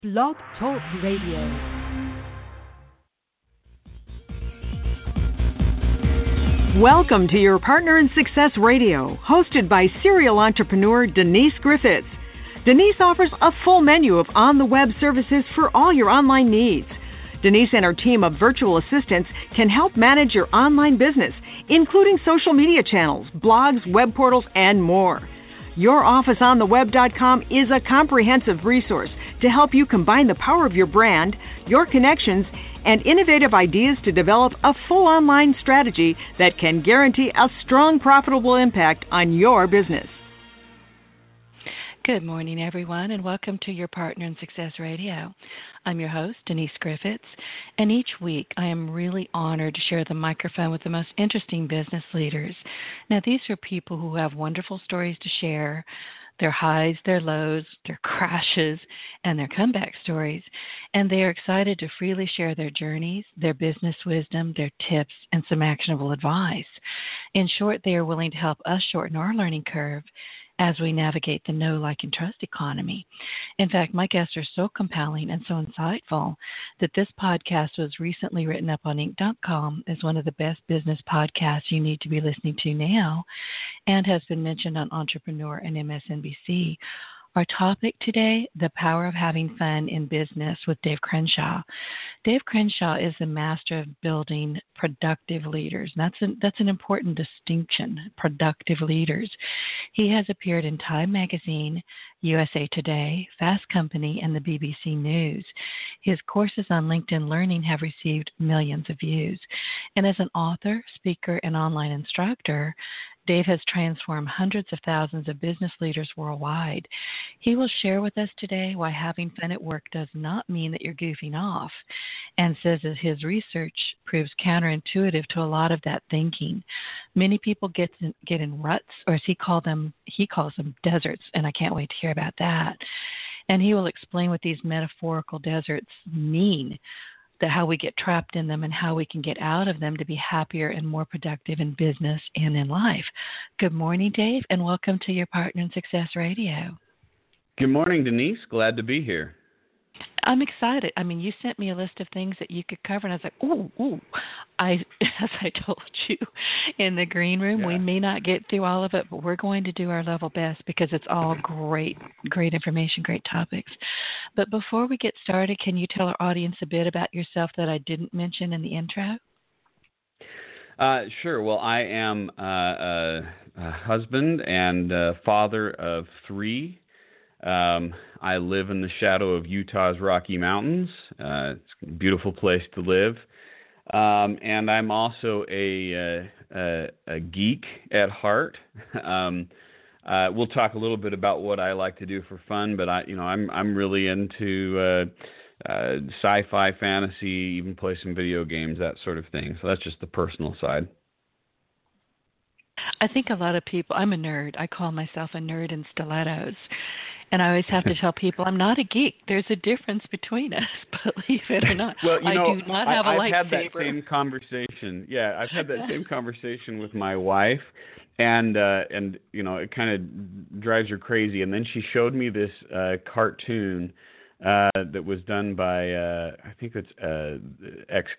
Blog Talk Radio. Welcome to Your Partner in Success Radio, hosted by serial entrepreneur Denise Griffiths. Denise offers a full menu of on-the-web services for all your online needs. Denise and her team of virtual assistants can help manage your online business, including social media channels, blogs, web portals, and more. YourOfficeOnTheWeb.com is a comprehensive resource to help you combine the power of your brand, your connections, and innovative ideas to develop a full online strategy that can guarantee a strong, profitable impact on your business. Good morning, everyone, and welcome to Your Partner in Success Radio. I'm your host, Denise Griffiths, and each week I am really honored to share the microphone with the most interesting business leaders. Now, these are people who have wonderful stories to share, their highs, their lows, their crashes, and their comeback stories, and they are excited to freely share their journeys, their business wisdom, their tips, and some actionable advice. In short, they are willing to help us shorten our learning curve as we navigate the know, like, and trust economy. In fact, my guests are so compelling and so insightful that this podcast was recently written up on Inc.com as one of the best business podcasts you need to be listening to now, and has been mentioned on Entrepreneur and MSNBC. Our topic today, the power of having fun in business with Dave Crenshaw. Dave Crenshaw is the master of building productive leaders. That's an important distinction, productive leaders. He has appeared in Time Magazine, USA Today, Fast Company, and the BBC News. His courses on LinkedIn Learning have received millions of views. And as an author, speaker, and online instructor, Dave has transformed hundreds of thousands of business leaders worldwide. He will share with us today why having fun at work does not mean that you're goofing off, and says that his research proves counterintuitive to a lot of that thinking. Many people get in ruts, or as he calls them deserts, and I can't wait to hear about that. And he will explain what these metaphorical deserts mean, how we get trapped in them and how we can get out of them to be happier and more productive in business and in life. Good morning, Dave, and welcome to Your Partner in Success Radio. Good morning, Denise. Glad to be here. I'm excited. I mean, you sent me a list of things that you could cover, and I was like, as I told you in the green room, we may not get through all of it, but we're going to do our level best because it's all great information, great topics. But before we get started, can you tell our audience a bit about yourself that I didn't mention in the intro? Sure. Well, I am a husband and father of three. I live in the shadow of Utah's Rocky Mountains. It's a beautiful place to live. And I'm also a geek at heart. We'll talk a little bit about what I like to do for fun, but I'm really into sci-fi, fantasy, even play some video games, that sort of thing. So that's just the personal side. I think a lot of people, I'm a nerd. I call myself a nerd in stilettos. And I always have to tell people I'm not a geek. There's a difference between us, believe it or not. Well, I do not have a lightsaber. I've had that same conversation. Yeah, I've had that same conversation with my wife, and it kind of drives her crazy. And then she showed me this cartoon that was done by I think it's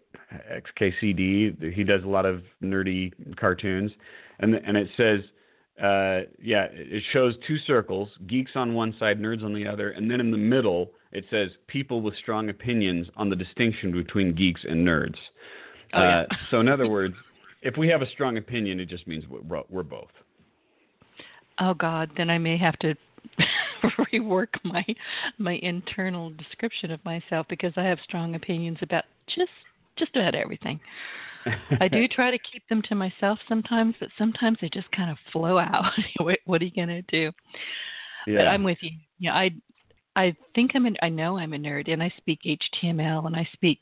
XKCD. He does a lot of nerdy cartoons, and it says. It shows two circles, geeks on one side, nerds on the other, and then in the middle it says people with strong opinions on the distinction between geeks and nerds. So in other words, if we have a strong opinion, it just means we're both. Oh God, then I may have to rework my internal description of myself because I have strong opinions about just about everything. I do try to keep them to myself sometimes, but sometimes they just kind of flow out. What are you going to do? Yeah. But I'm with you. Yeah, I think I know I'm a nerd, and I speak HTML, and I speak,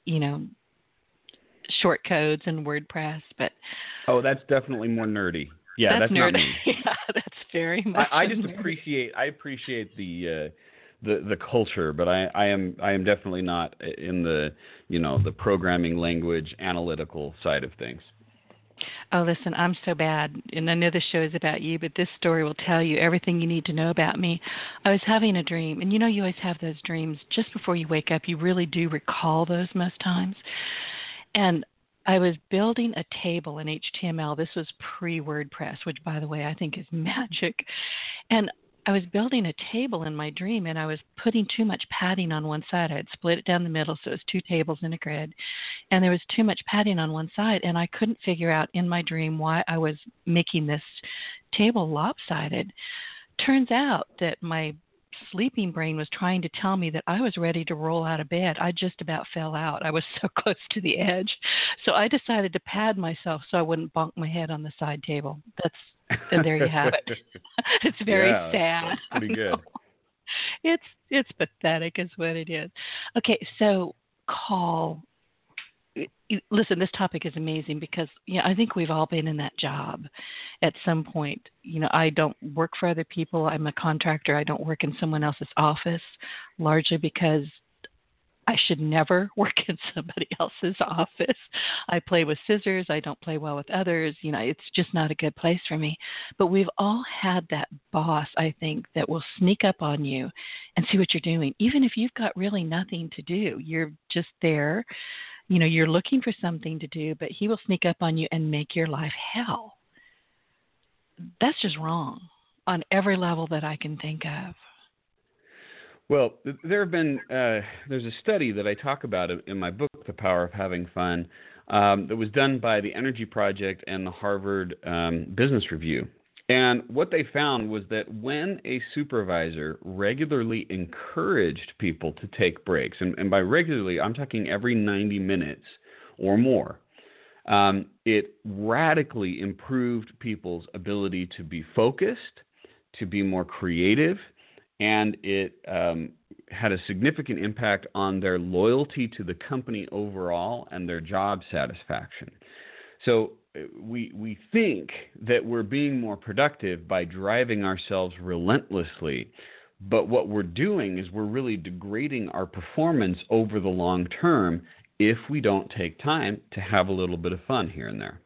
short codes and WordPress, but... Oh, that's definitely more nerdy. Yeah, that's nerdy. Not me. Yeah, that's very much I just appreciate the culture, but I am definitely not in the the programming language analytical side of things. Oh, listen, I'm so bad, and I know this show is about you, but this story will tell you everything you need to know about me. I was having a dream, and you know you always have those dreams just before you wake up. You really do recall those most times. And I was building a table in HTML. This was pre-WordPress, which, by the way, I think is magic. And I was building a table in my dream, and I was putting too much padding on one side. I had split it down the middle, so it was 2 tables in a grid. And there was too much padding on one side, and I couldn't figure out in my dream why I was making this table lopsided. Turns out that my sleeping brain was trying to tell me that I was ready to roll out of bed. I just about fell out. I was so close to the edge. So I decided to pad myself so I wouldn't bonk my head on the side table. And there you have it. It's very sad. That's pretty good. It's pathetic is what it is. Okay, so call. Listen, this topic is amazing because I think we've all been in that job at some point. I don't work for other people. I'm a contractor. I don't work in someone else's office, largely because I should never work in somebody else's office. I play with scissors. I don't play well with others. It's just not a good place for me. But we've all had that boss, I think, that will sneak up on you and see what you're doing, even if you've got really nothing to do. You're just there. You're looking for something to do, but he will sneak up on you and make your life hell. That's just wrong on every level that I can think of. Well, there's a study that I talk about in my book, The Power of Having Fun, that was done by the Energy Project and the Harvard Business Review. And what they found was that when a supervisor regularly encouraged people to take breaks, and by regularly, I'm talking every 90 minutes or more, it radically improved people's ability to be focused, to be more creative, and it had a significant impact on their loyalty to the company overall and their job satisfaction. So we think that we're being more productive by driving ourselves relentlessly, but what we're doing is we're really degrading our performance over the long term if we don't take time to have a little bit of fun here and there.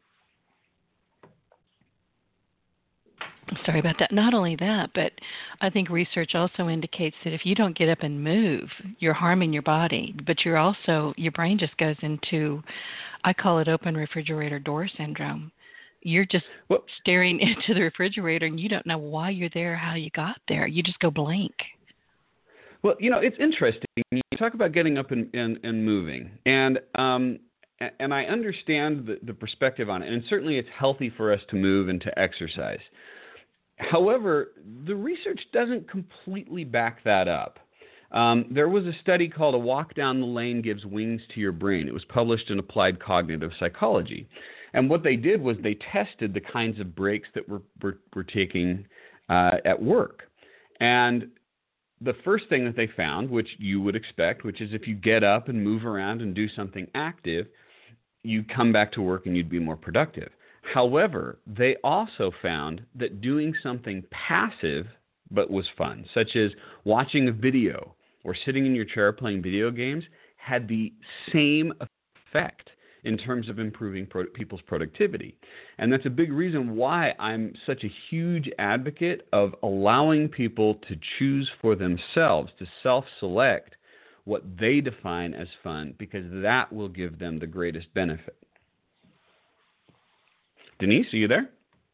I'm sorry about that. Not only that, but I think research also indicates that if you don't get up and move, you're harming your body, but your brain just goes into, I call it open refrigerator door syndrome. You're just staring into the refrigerator and you don't know why you're there, how you got there. You just go blank. Well, it's interesting. You talk about getting up and moving, and I understand the perspective on it, and certainly it's healthy for us to move and to exercise. However, the research doesn't completely back that up. There was a study called A Walk Down the Lane Gives Wings to Your Brain. It was published in Applied Cognitive Psychology. And what they did was they tested the kinds of breaks that we're taking at work. And the first thing that they found, which you would expect, which is if you get up and move around and do something active, you come back to work and you'd be more productive. However, they also found that doing something passive but was fun, such as watching a video or sitting in your chair playing video games, had the same effect in terms of improving people's productivity. And that's a big reason why I'm such a huge advocate of allowing people to choose for themselves, to self-select what they define as fun, because that will give them the greatest benefit. Denise, are you there?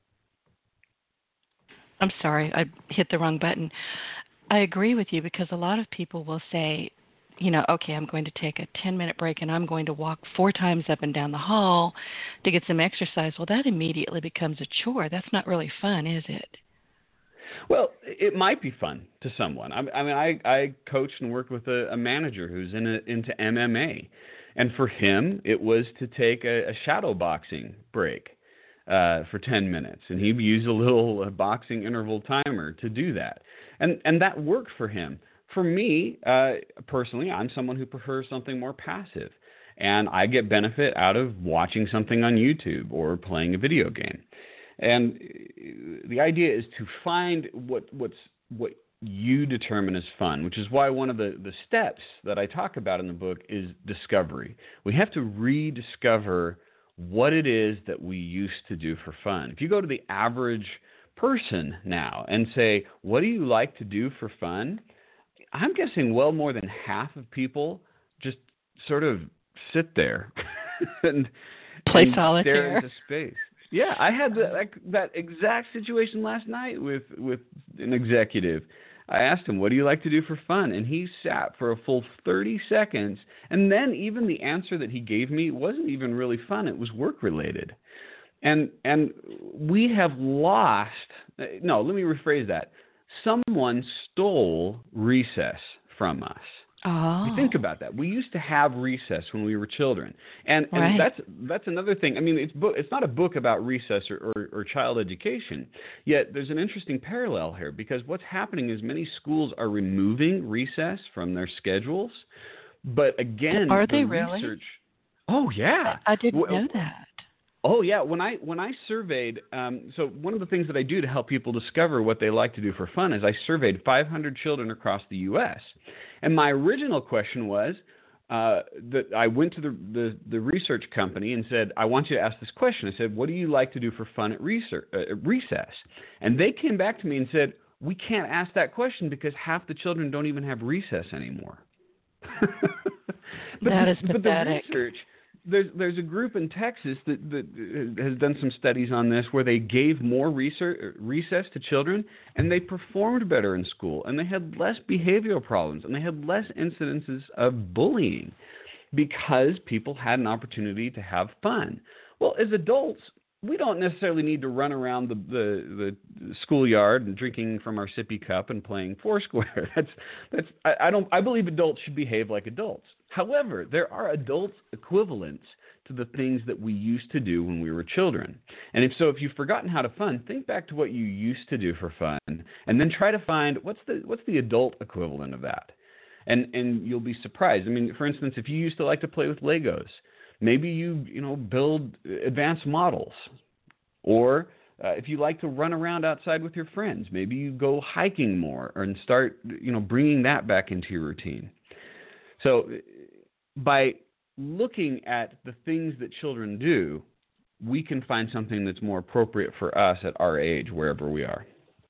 I'm sorry, I hit the wrong button. I agree with you because a lot of people will say, okay, I'm going to take a 10-minute break and I'm going to walk 4 times up and down the hall to get some exercise. Well, that immediately becomes a chore. That's not really fun, is it? Well, it might be fun to someone. I coached and worked with a manager who's into MMA. And for him, it was to take a shadow boxing break for 10 minutes. And he used a little boxing interval timer to do that. And that worked for him. For me, personally, I'm someone who prefers something more passive. And I get benefit out of watching something on YouTube or playing a video game. And the idea is to find what you determine as fun, which is why one of the steps that I talk about in the book is discovery. We have to rediscover what it is that we used to do for fun. If you go to the average person now and say, what do you like to do for fun? I'm guessing well more than half of people just sort of sit there and play and solitaire. Stare into space. Yeah, I had that exact situation last night with an executive. I asked him, what do you like to do for fun? And he sat for a full 30 seconds. And then even the answer that he gave me wasn't even really fun. It was work related. And we have lost, no, let me rephrase that. Someone stole recess from us. Oh. You think about that. We used to have recess when we were children, and Right. that's another thing. I mean, it's not a book about recess or child education. Yet there's an interesting parallel here, because what's happening is many schools are removing recess from their schedules. But again, are they really? Research. Oh yeah, I didn't know that. Oh yeah, when I surveyed, so one of the things that I do to help people discover what they like to do for fun is I surveyed 500 children across the U.S. And my original question was that I went to the research company and said, I want you to ask this question. I said, what do you like to do for fun at recess? And they came back to me and said, we can't ask that question because half the children don't even have recess anymore. That is pathetic. But the research. There's a group in Texas that has done some studies on this where they gave more recess to children, and they performed better in school, and they had less behavioral problems, and they had less incidences of bullying because people had an opportunity to have fun. Well, as adults, we don't necessarily need to run around the schoolyard and drinking from our sippy cup and playing Foursquare. I believe adults should behave like adults. However, there are adult equivalents to the things that we used to do when we were children. And if you've forgotten how to fun, think back to what you used to do for fun, and then try to find what's the adult equivalent of that. And you'll be surprised. I mean, for instance, if you used to like to play with Legos, maybe you build advanced models. Or if you like to run around outside with your friends, maybe you go hiking more and start bringing that back into your routine. So by looking at the things that children do, we can find something that's more appropriate for us at our age, wherever we are.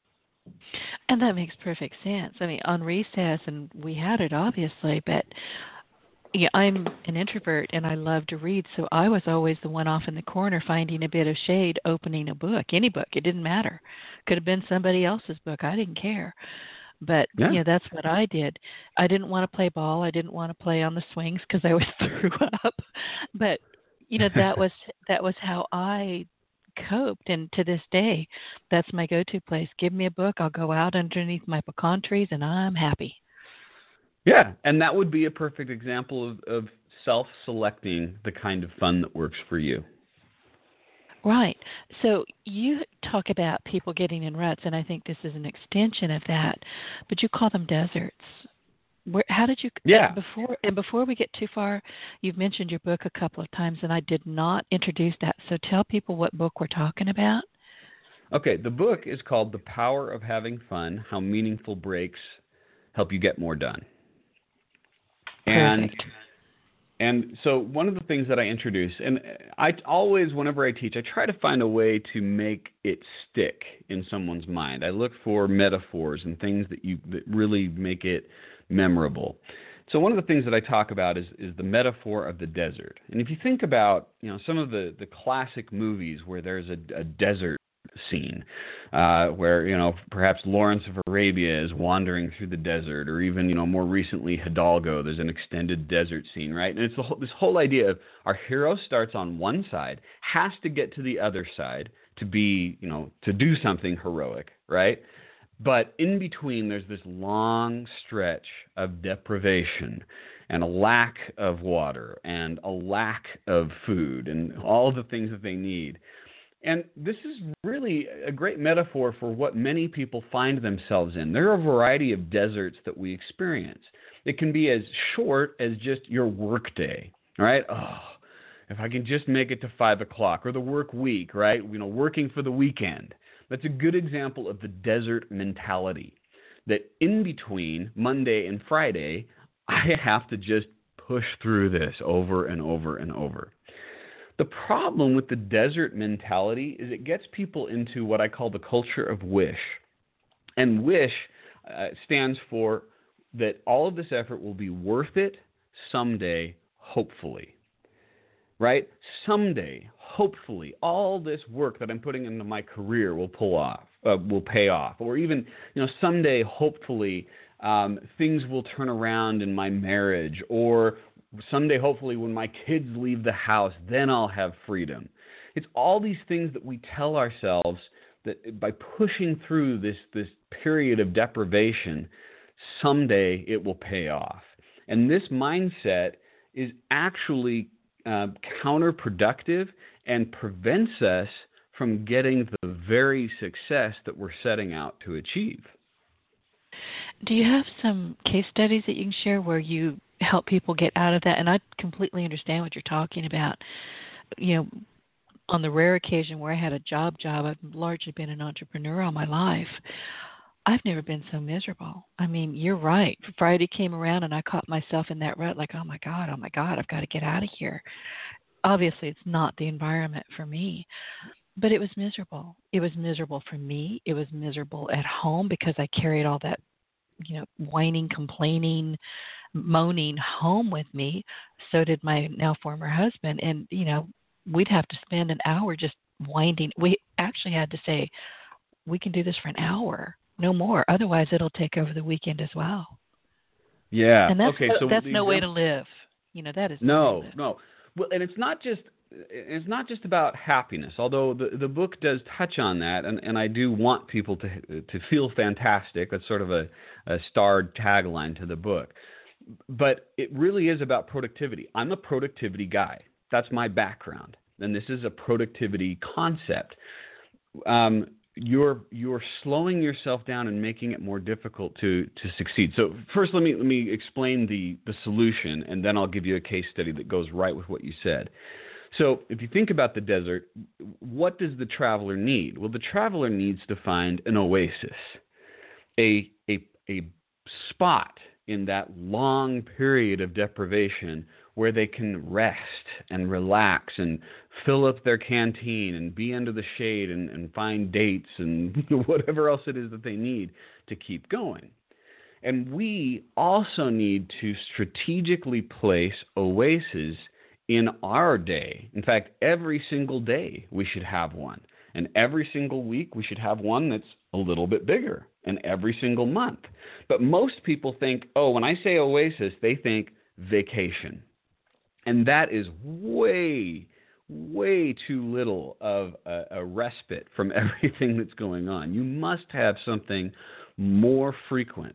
And that makes perfect sense. I mean, on recess, and we had it obviously, but yeah, I'm an introvert and I love to read, so I was always the one off in the corner finding a bit of shade, opening a book, any book. It didn't matter. Could have been somebody else's book. I didn't care. But that's what I did. I didn't want to play ball. I didn't want to play on the swings because I always threw up. But that was how I coped. And to this day, that's my go-to place. Give me a book. I'll go out underneath my pecan trees, and I'm happy. Yeah, and that would be a perfect example of self-selecting the kind of fun that works for you. Right. So you talk about people getting in ruts, and I think this is an extension of that, but you call them deserts. How did you? Yeah. Before we get too far, you've mentioned your book a couple of times, and I did not introduce that. So tell people what book we're talking about. Okay, the book is called The Power of Having Fun: How Meaningful Breaks Help You Get More Done. Perfect. And so one of the things that I introduce, and I always, whenever I teach, I try to find a way to make it stick in someone's mind. I look for metaphors and things that really make it memorable. So one of the things that I talk about is the metaphor of the desert. And if you think about some of the classic movies where there's a desert scene, where perhaps Lawrence of Arabia is wandering through the desert, or even more recently Hidalgo, there's an extended desert scene, right? And it's this whole idea of our hero starts on one side, has to get to the other side to be to do something heroic, right? But in between, there's this long stretch of deprivation and a lack of water and a lack of food and all the things that they need. And this is really a great metaphor for what many people find themselves in. There are a variety of deserts that we experience. It can be as short as just your work day, right? Oh, if I can just make it to 5 o'clock, or the work week, right? Working for the weekend. That's a good example of the desert mentality, that in between Monday and Friday, I have to just push through this over and over and over. The problem with the desert mentality is it gets people into what I call the culture of wish. And wish stands for that all of this effort will be worth it someday, hopefully. Right? Someday, hopefully, all this work that I'm putting into my career will pay off. Or even, someday, hopefully, things will turn around in my marriage. Or someday, hopefully, when my kids leave the house, then I'll have freedom. It's all these things that we tell ourselves that by pushing through this period of deprivation, someday it will pay off. And this mindset is actually counterproductive and prevents us from getting the very success that we're setting out to achieve. Do you have some case studies that you can share where you help people get out of that? And I completely understand what you're talking about. On the rare occasion where I had a job, I've largely been an entrepreneur all my life. I've never been so miserable. I mean, you're right. Friday came around and I caught myself in that rut like, oh my God, I've got to get out of here. Obviously, it's not the environment for me, but it was miserable. It was miserable for me. It was miserable at home because I carried all that, whining, complaining, moaning home with me. So did my now former husband. And, we'd have to spend an hour just whining. We actually had to say, we can do this for an hour. No more. Otherwise, it'll take over the weekend as well. Yeah. And that's, okay. So that's no way to live. That is no. Well, and it's not just about happiness. Although the book does touch on that, and I do want people to feel fantastic. That's sort of a starred tagline to the book. But it really is about productivity. I'm a productivity guy. That's my background, and this is a productivity concept. You're slowing yourself down and making it more difficult to succeed. So first, let me explain the solution, and then I'll give you a case study that goes right with what you said. So if you think about the desert, what does the traveler need? Well, the traveler needs to find an oasis, a spot in that long period of deprivation where they can rest and relax and fill up their canteen and be under the shade and find dates and whatever else it is that they need to keep going. And we also need to strategically place oases in our day. In fact, every single day we should have one. And every single week we should have one that's a little bit bigger. And every single month. But most people think, when I say oasis, they think vacation. And that is way, way too little of a respite from everything that's going on. You must have something more frequent.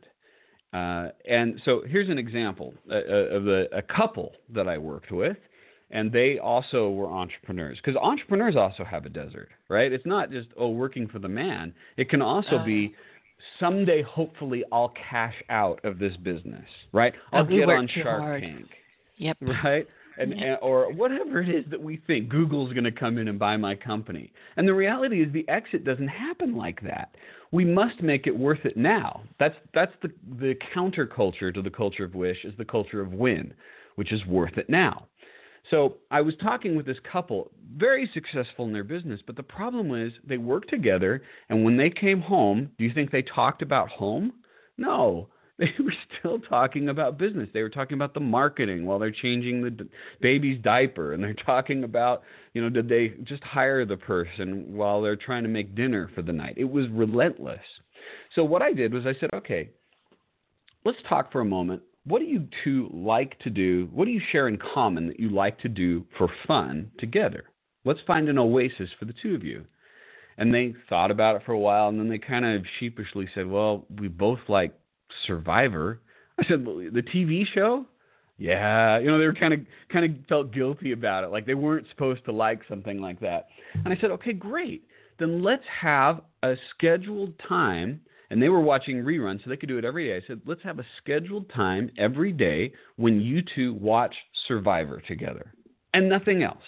And so here's an example of a couple that I worked with, and they also were entrepreneurs. Because entrepreneurs also have a desert, right? It's not just, working for the man. It can also be, someday, hopefully, I'll cash out of this business, right? I'll get on Shark Tank. Yep. Right? And or whatever it is that we think. Google's going to come in and buy my company. And the reality is the exit doesn't happen like that. We must make it worth it now. That's the counterculture to the culture of wish is the culture of win, which is worth it now. So I was talking with this couple, very successful in their business, but the problem was they worked together, and when they came home, do you think they talked about home? No. They were still talking about business. They were talking about the marketing while they're changing the baby's diaper. And they're talking about, did they just hire the person while they're trying to make dinner for the night? It was relentless. So what I did was I said, okay, let's talk for a moment. What do you two like to do? What do you share in common that you like to do for fun together? Let's find an oasis for the two of you. And they thought about it for a while, and then they kind of sheepishly said, well, we both like Survivor. I said, the TV show? Yeah. They were kind of felt guilty about it. Like they weren't supposed to like something like that. And I said, okay, great. Then let's have a scheduled time. And they were watching reruns, so they could do it every day. I said, let's have a scheduled time every day when you two watch Survivor together and nothing else.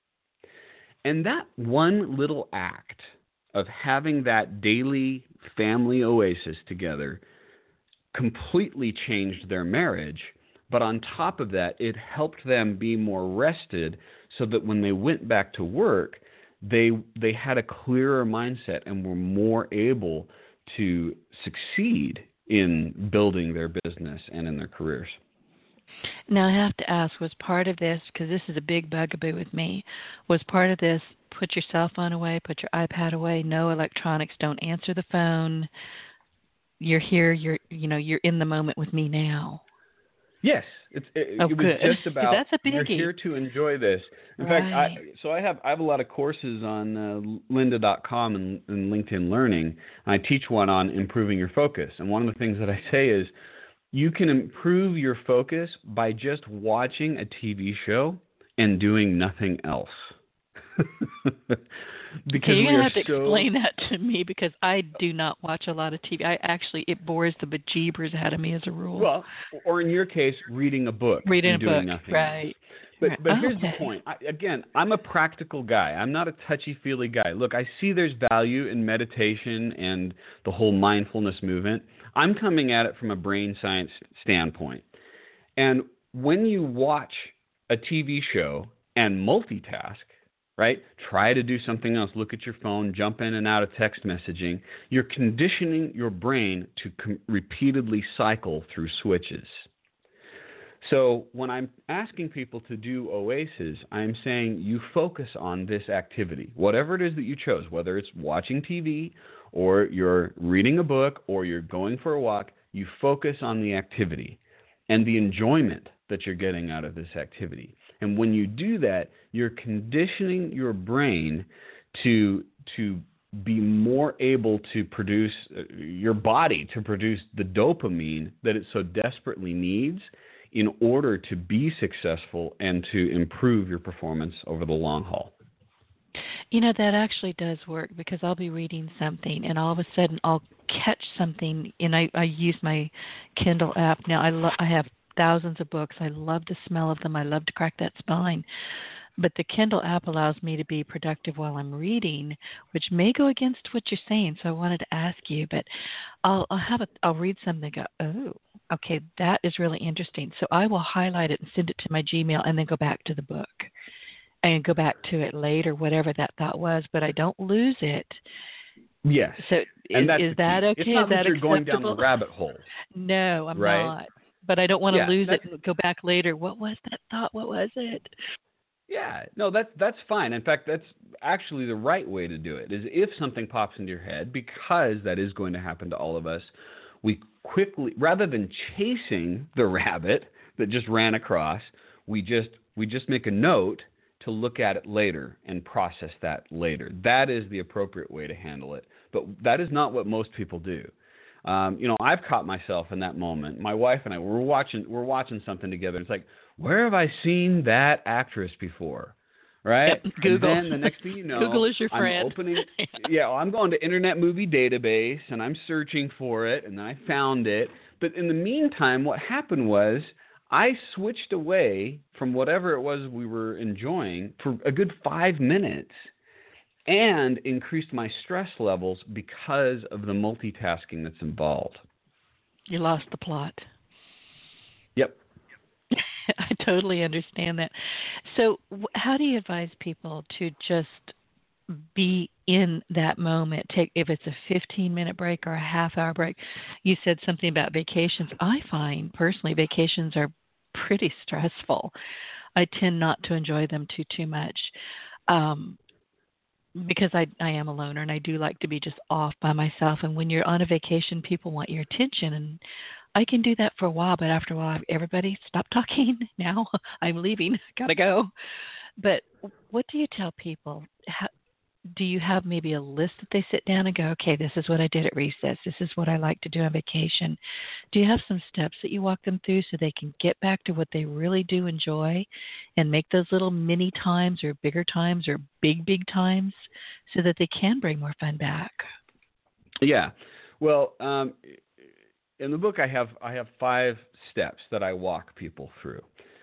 And that one little act of having that daily family oasis together completely changed their marriage But on top of that, it helped them be more rested so that when they went back to work, they had a clearer mindset and were more able to succeed in building their business and in their careers. Now, I have to ask, was part of this, because this is a big bugaboo with me, was part of this put your cell phone away, put your iPad away, no electronics, don't answer the phone, you're here, you're in the moment with me now? Yes, it was good. just about That's a biggie. You're here to enjoy this. In fact, I have a lot of courses on lynda.com and LinkedIn Learning. I teach one on improving your focus, and one of the things that I say is you can improve your focus by just watching a TV show and doing nothing else. Because you're going to have to explain that to me, because I do not watch a lot of TV. It bores the bejeebers out of me as a rule. Well, or in your case, reading a book. Nothing right. Else. But here's the point. I'm a practical guy. I'm not a touchy-feely guy. Look, I see there's value in meditation and the whole mindfulness movement. I'm coming at it from a brain science standpoint. And when you watch a TV show and multitask, right? Try to do something else. Look at your phone, jump in and out of text messaging. You're conditioning your brain to repeatedly cycle through switches. So when I'm asking people to do Oasis, I'm saying you focus on this activity, whatever it is that you chose, whether it's watching TV or you're reading a book or you're going for a walk, you focus on the activity and the enjoyment that you're getting out of this activity. And when you do that, you're conditioning your brain to be more able to produce, your body to produce the dopamine that it so desperately needs in order to be successful and to improve your performance over the long haul. That actually does work, because I'll be reading something and all of a sudden I'll catch something, and I use my Kindle app. Now I have thousands of books. I love the smell of them. I love to crack that spine. But the Kindle app allows me to be productive while I'm reading, which may go against what you're saying. So I wanted to ask you, but I'll read something and go, oh, okay, that is really interesting. So I will highlight it and send it to my Gmail and then go back to the book and go back to it later, whatever that thought was, but I don't lose it. Yes. So is that okay? It's not is that you're acceptable? Going down the rabbit hole. No, I'm right? not. But I don't want to lose it and go back later. What was that thought? What was it? Yeah, no, that's fine. In fact, that's actually the right way to do it, is if something pops into your head, because that is going to happen to all of us, we quickly, rather than chasing the rabbit that just ran across, we just make a note to look at it later and process that later. That is the appropriate way to handle it. But that is not what most people do. I've caught myself in that moment. My wife and I, we're watching something together. It's like, where have I seen that actress before? Right? Yep, Google. And then the next thing you know, Google is your friend. I'm going to Internet Movie Database and I'm searching for it, and then I found it. But in the meantime, what happened was I switched away from whatever it was we were enjoying for a good 5 minutes and increased my stress levels because of the multitasking that's involved. You lost the plot. Yep. I totally understand that. So how do you advise people to just be in that moment? If it's a 15-minute break or a half-hour break. You said something about vacations. I find, personally, vacations are pretty stressful. I tend not to enjoy them too much. Because I am a loner and I do like to be just off by myself. And when you're on a vacation, people want your attention. And I can do that for a while, but after a while, everybody stop talking. Now I'm leaving. Gotta go. But what do you tell people? Do you have maybe a list that they sit down and go, okay, this is what I did at recess. This is what I like to do on vacation. Do you have some steps that you walk them through so they can get back to what they really do enjoy and make those little mini times or bigger times or big times so that they can bring more fun back? Yeah. Well, in the book, I have 5 steps that I walk people through.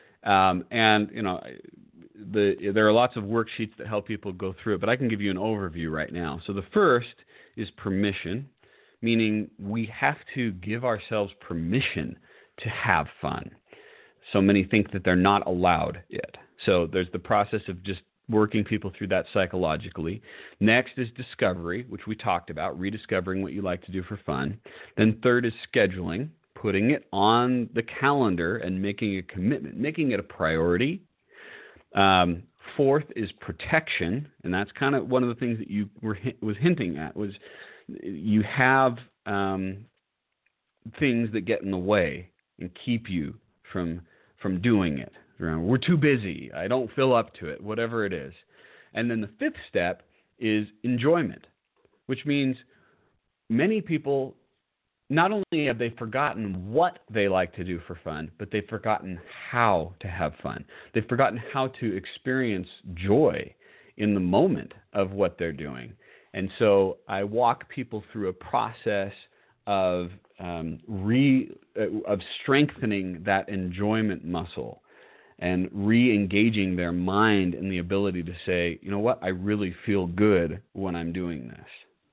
There are lots of worksheets that help people go through it, but I can give you an overview right now. So the first is permission, meaning we have to give ourselves permission to have fun. So many think that they're not allowed it. So there's the process of just working people through that psychologically. Next is discovery, which we talked about, rediscovering what you like to do for fun. Then third is scheduling, putting it on the calendar and making a commitment, making it a priority. Fourth is protection, and that's kind of one of the things that you was hinting at, was you have things that get in the way and keep you from doing it. We're too busy. I don't feel up to it, whatever it is. And then the fifth step is enjoyment, which means many people, not only have they forgotten what they like to do for fun, but they've forgotten how to have fun. They've forgotten how to experience joy in the moment of what they're doing. And so I walk people through a process of strengthening that enjoyment muscle and re-engaging their mind in the ability to say, you know what, I really feel good when I'm doing this.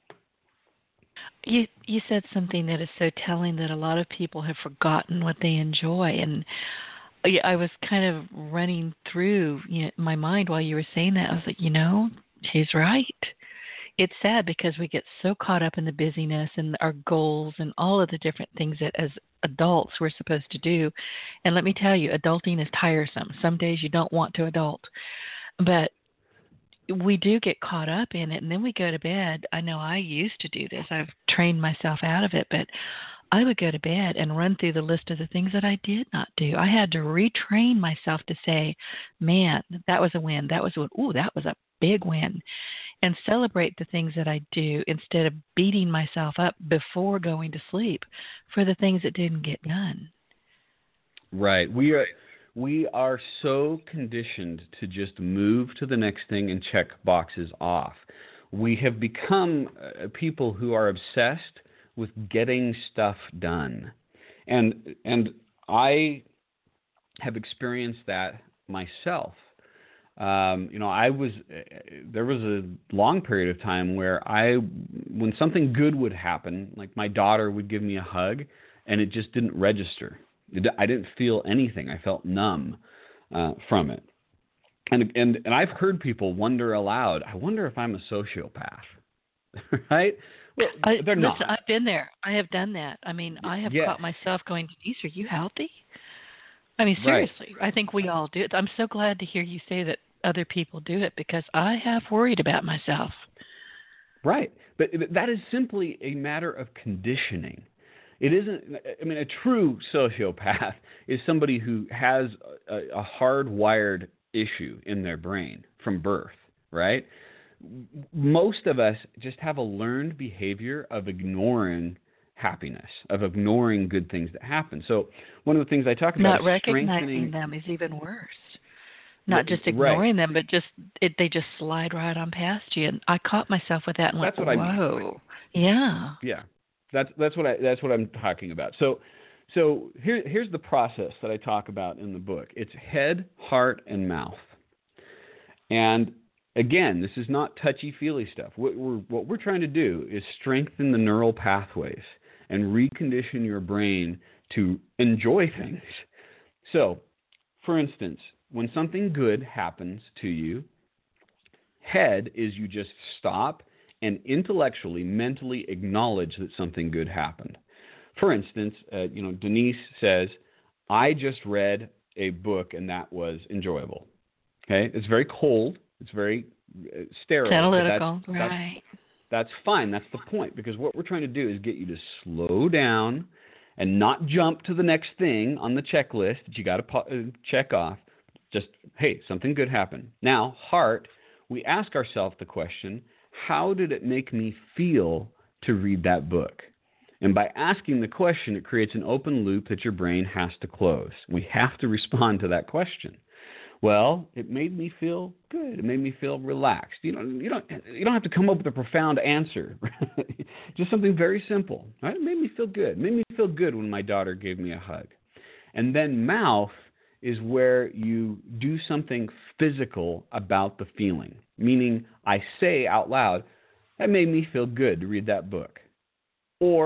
You said something that is so telling, that a lot of people have forgotten what they enjoy. And I was kind of running through my mind while you were saying that. I was like, she's right. It's sad because we get so caught up in the busyness and our goals and all of the different things that as adults we're supposed to do. And let me tell you, adulting is tiresome. Some days you don't want to adult. But we do get caught up in it, and then we go to bed. I know I used to do this. I've trained myself out of it, but I would go to bed and run through the list of the things that I did not do. I had to retrain myself to say, man, that was a win. That was a big win. And celebrate the things that I do instead of beating myself up before going to sleep for the things that didn't get done. Right. We are so conditioned to just move to the next thing and check boxes off. We have become people who are obsessed with getting stuff done. And I have experienced that myself. There was a long period of time where when something good would happen, like my daughter would give me a hug, and it just didn't register. I didn't feel anything. I felt numb from it. And I've heard people wonder aloud, I wonder if I'm a sociopath, right? Well, they're not. Listen, I've been there. I have done that. I mean, I have caught myself going, Denise, are you healthy? I mean, seriously, right. I think we all do it. I'm so glad to hear you say that other people do it, because I have worried about myself. Right. But that is simply a matter of conditioning. It isn't, a true sociopath is somebody who has a hardwired issue in their brain from birth, right? Most of us just have a learned behavior of ignoring happiness, of ignoring good things that happen. So one of the things I talk about not recognizing them is even worse. Not just ignoring them, but they just slide right on past you. And I caught myself with that and went, whoa. I mean. Yeah. Yeah. That's what I'm talking about. So here's the process that I talk about in the book. It's head, heart, and mouth. And again, this is not touchy-feely stuff. What we're trying to do is strengthen the neural pathways and recondition your brain to enjoy things. So, for instance, when something good happens to you, head is you just stop and intellectually, mentally acknowledge that something good happened. For instance, Denise says, I just read a book and that was enjoyable. Okay? It's very cold. It's very sterile. Analytical, right. That's fine. That's the point, because what we're trying to do is get you to slow down and not jump to the next thing on the checklist that you got to check off. Just, hey, something good happened. Now, heart, we ask ourselves the question, how did it make me feel to read that book? And by asking the question, it creates an open loop that your brain has to close. We have to respond to that question. Well, it made me feel good. It made me feel relaxed. You don't have to come up with a profound answer. Just something very simple. Right? It made me feel good. It made me feel good when my daughter gave me a hug. And then mouth is where you do something physical about the feeling. Meaning, I say out loud, that made me feel good to read that book. Or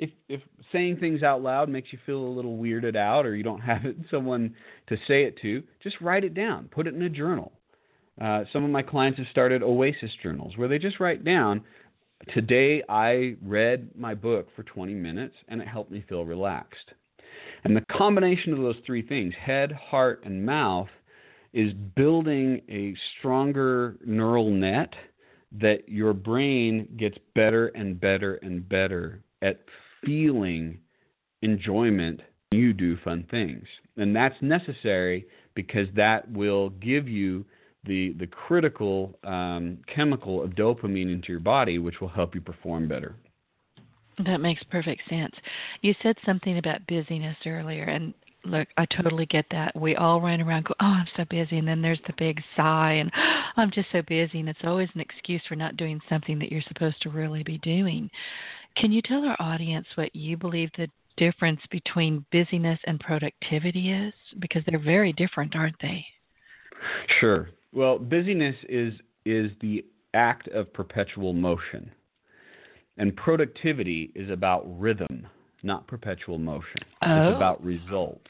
if saying things out loud makes you feel a little weirded out, or you don't have someone to say it to, just write it down. Put it in a journal. Some of my clients have started Oasis journals where they just write down, today I read my book for 20 minutes and it helped me feel relaxed. And the combination of those three things, head, heart, and mouth, is building a stronger neural net that your brain gets better and better and better at feeling enjoyment when you do fun things. And that's necessary because that will give you the critical chemical of dopamine into your body, which will help you perform better. That makes perfect sense. You said something about busyness earlier, and look, I totally get that. We all run around and go, oh, I'm so busy, and then there's the big sigh, and I'm just so busy, and it's always an excuse for not doing something that you're supposed to really be doing. Can you tell our audience what you believe the difference between busyness and productivity is? Because they're very different, aren't they? Sure. Well, busyness is the act of perpetual motion. And productivity is about rhythm, not perpetual motion. Oh. It's about results.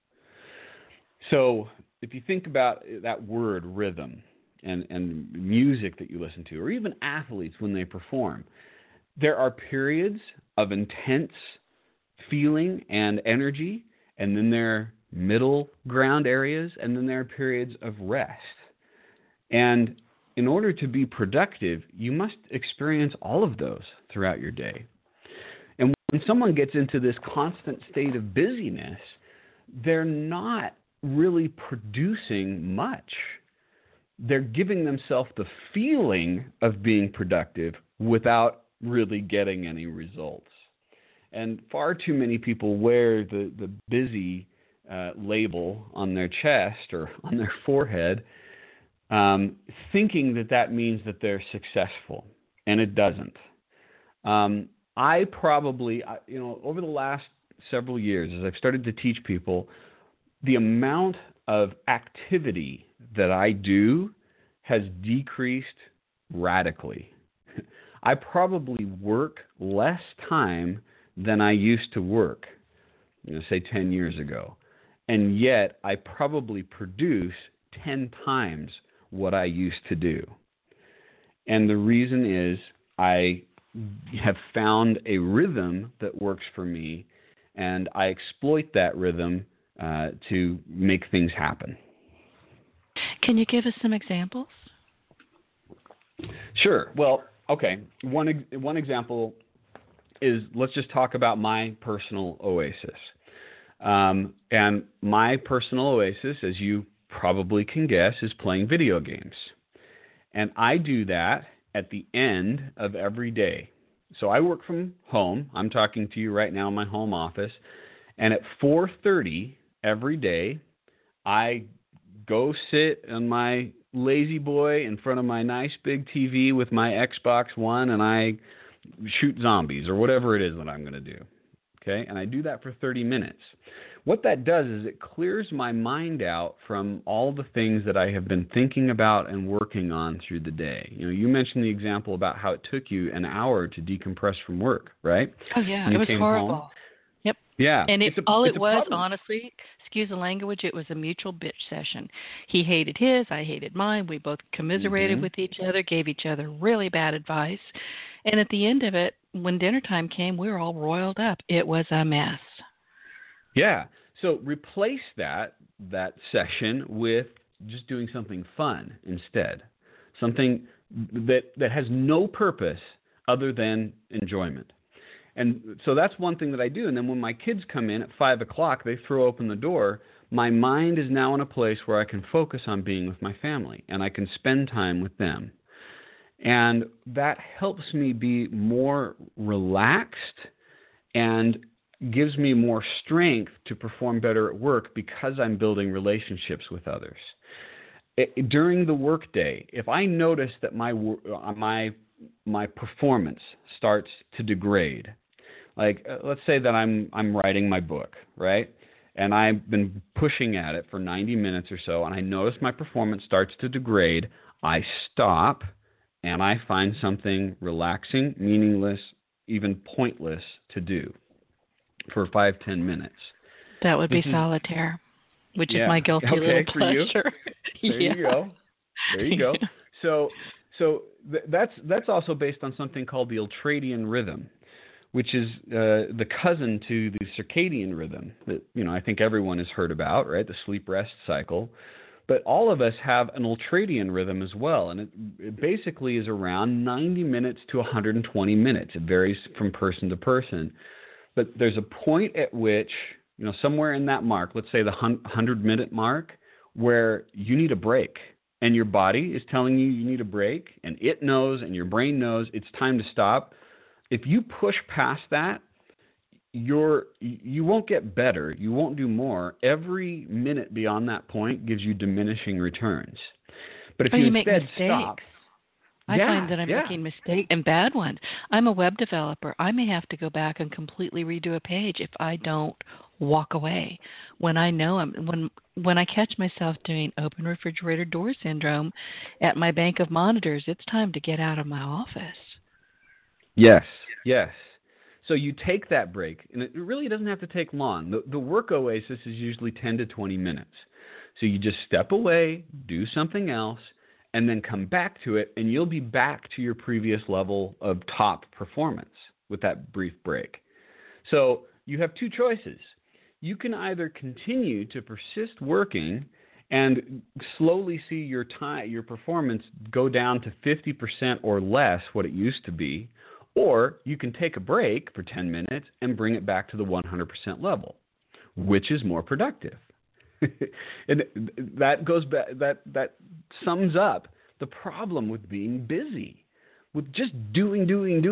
So if you think about that word, rhythm, and music that you listen to, or even athletes when they perform, there are periods of intense feeling and energy, and then there are middle ground areas, and then there are periods of rest. And in order to be productive, you must experience all of those throughout your day. And when someone gets into this constant state of busyness, they're not really producing much. They're giving themselves the feeling of being productive without really getting any results. And far too many people wear the busy label on their chest or on their forehead, thinking that means that they're successful, and it doesn't. I probably, over the last several years, as I've started to teach people, the amount of activity that I do has decreased radically. I probably work less time than I used to work, say 10 years ago. And yet I probably produce 10 times what I used to do. And the reason is I have found a rhythm that works for me, and I exploit that rhythm to make things happen. Can you give us some examples? Sure. Well, okay. One example is, let's just talk about my personal oasis. And my personal oasis, as you probably can guess, is playing video games. And I do that at the end of every day. So I work from home. I'm talking to you right now in my home office. And at 4:30 every day, I go sit on my lazy boy in front of my nice big TV with my Xbox One, and I shoot zombies or whatever it is that I'm going to do. Okay? And I do that for 30 minutes. What that does is it clears my mind out from all the things that I have been thinking about and working on through the day. You mentioned the example about how it took you an hour to decompress from work, right? Oh, yeah. It was horrible. Home. Yep. Yeah. And it was, problem. honestly, excuse the language, it was a mutual bitch session. He hated his, I hated mine. We both commiserated with each other, gave each other really bad advice. And at the end of it, when dinner time came, we were all roiled up. It was a mess. Yeah. So replace that session with just doing something fun instead. Something that has no purpose other than enjoyment. And so that's one thing that I do. And then when my kids come in at 5 o'clock, they throw open the door. My mind is now in a place where I can focus on being with my family, and I can spend time with them. And that helps me be more relaxed and gives me more strength to perform better at work because I'm building relationships with others. During the workday, if I notice that my performance starts to degrade, like let's say that I'm writing my book, right? And I've been pushing at it for 90 minutes or so, and I notice my performance starts to degrade, I stop and I find something relaxing, meaningless, even pointless to do. for 5-10 minutes. That would be solitaire, which is my guilty little pleasure. There you go. There you go. So that's also based on something called the ultradian rhythm, which is the cousin to the circadian rhythm that I think everyone has heard about, right? The sleep-rest cycle. But all of us have an ultradian rhythm as well, and it basically is around 90 minutes to 120 minutes. It varies from person to person. But there's a point at which, somewhere in that mark, let's say the 100-minute mark, where you need a break. And your body is telling you need a break, and it knows, and your brain knows it's time to stop. If you push past that, you won't get better. You won't do more. Every minute beyond that point gives you diminishing returns. But if you make instead mistakes. stop, I find that I'm making mistakes, and bad ones. I'm a web developer. I may have to go back and completely redo a page if I don't walk away. When I know when I catch myself doing open refrigerator door syndrome at my bank of monitors, it's time to get out of my office. Yes. So you take that break, and it really doesn't have to take long. The work oasis is usually 10 to 20 minutes. So you just step away, do something else, and then come back to it, and you'll be back to your previous level of top performance with that brief break. So you have two choices. You can either continue to persist working and slowly see your performance go down to 50% or less what it used to be, or you can take a break for 10 minutes and bring it back to the 100% level. Which is more productive? And that goes back. That sums up the problem with being busy, with just doing,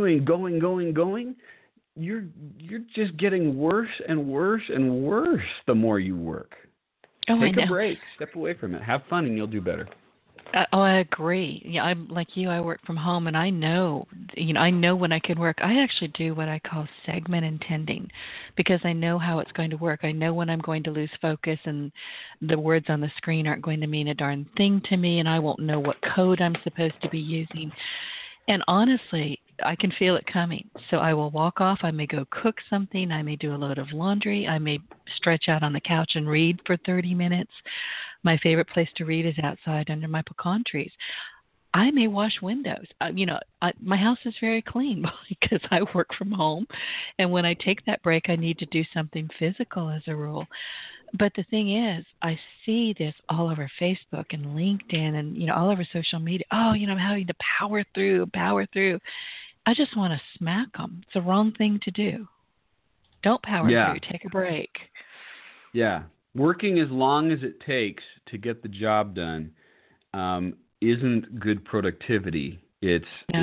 going. You're just getting worse and worse and worse the more you work. Take a break, step away from it, have fun, and you'll do better. I agree. Yeah, I'm like you. I work from home, and I know when I can work. I actually do what I call segment intending, because I know how it's going to work. I know when I'm going to lose focus, and the words on the screen aren't going to mean a darn thing to me, and I won't know what code I'm supposed to be using. And honestly, I can feel it coming. So I will walk off. I may go cook something. I may do a load of laundry. I may stretch out on the couch and read for 30 minutes. My favorite place to read is outside under my pecan trees. I may wash windows. My house is very clean because I work from home. And when I take that break, I need to do something physical as a rule. But the thing is, I see this all over Facebook and LinkedIn and, all over social media. Oh, I'm having to power through. I just want to smack them. It's the wrong thing to do. Don't power through. Take a break. Yeah. Working as long as it takes to get the job done isn't good productivity. It's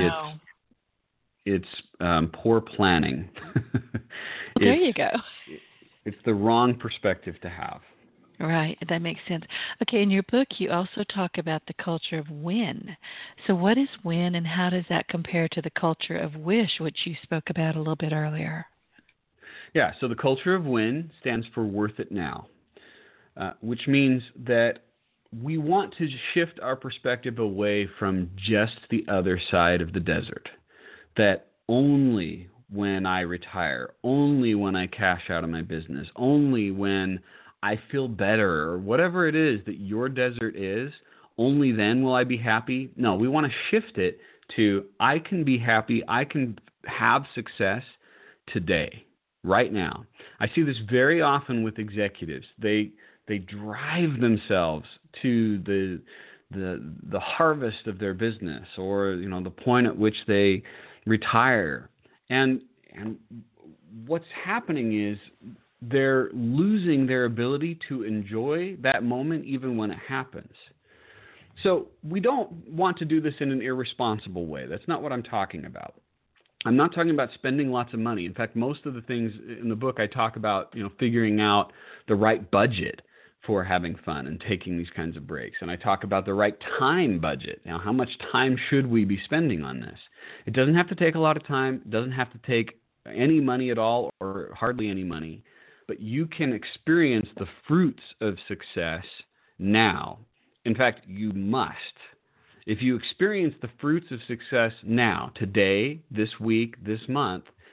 poor planning. There you go. It's the wrong perspective to have. Right, that makes sense. Okay, in your book, you also talk about the culture of win. So what is win, and how does that compare to the culture of wish, which you spoke about a little bit earlier? Yeah, so the culture of win stands for worth it now, which means that we want to shift our perspective away from just the other side of the desert, that only when I retire, only when I cash out of my business, only when I feel better, or whatever it is that your desert is, only then will I be happy. No, we want to shift it to I can be happy, I can have success today, right now. I see this very often with executives. They drive themselves to the harvest of their business, or the point at which they retire. And what's happening is they're losing their ability to enjoy that moment even when it happens. So we don't want to do this in an irresponsible way. That's not what I'm talking about. I'm not talking about spending lots of money. In fact, most of the things in the book I talk about, figuring out the right budget for having fun and taking these kinds of breaks. And I talk about the right time budget. Now, how much time should we be spending on this? It doesn't have to take a lot of time. It doesn't have to take any money at all, or hardly any money. But you can experience the fruits of success now. In fact, you must. If you experience the fruits of success now, today, this week, this month,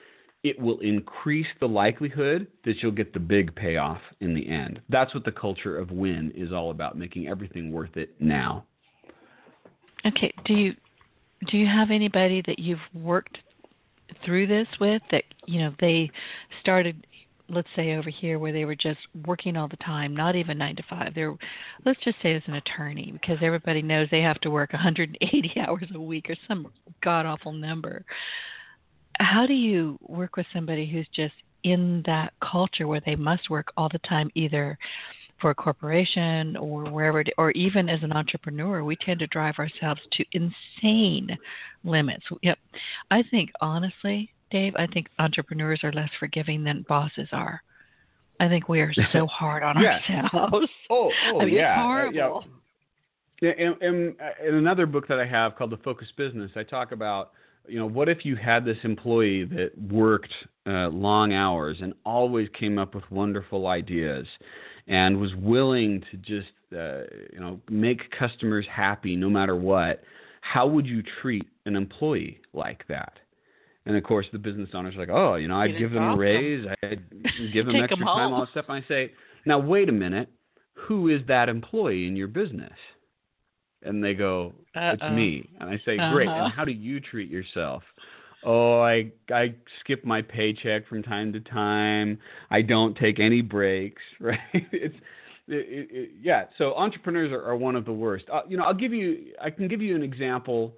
it will increase the likelihood that you'll get the big payoff in the end. That's what the culture of win is all about, making everything worth it now. Okay. Do you have anybody that you've worked through this with that, they started, let's say over here where they were just working all the time, not even 9 to 5. Let's just say as an attorney, because everybody knows they have to work 180 hours a week or some god-awful number. How do you work with somebody who's just in that culture where they must work all the time, either for a corporation or wherever, or even as an entrepreneur? We tend to drive ourselves to insane limits. Yep. I think, honestly, Dave, entrepreneurs are less forgiving than bosses are. I think we are so hard on ourselves. It's horrible. In another book that I have called The Focused Business, I talk about, what if you had this employee that worked long hours and always came up with wonderful ideas and was willing to just, make customers happy no matter what? How would you treat an employee like that? And of course, the business owner's like, I'd give them a raise, I'd give them extra time, all that stuff. And I say, now wait a minute, who is that employee in your business? And they go, it's me. And I say, great. And how do you treat yourself? I skip my paycheck from time to time. I don't take any breaks, right? So entrepreneurs are one of the worst. I can give you an example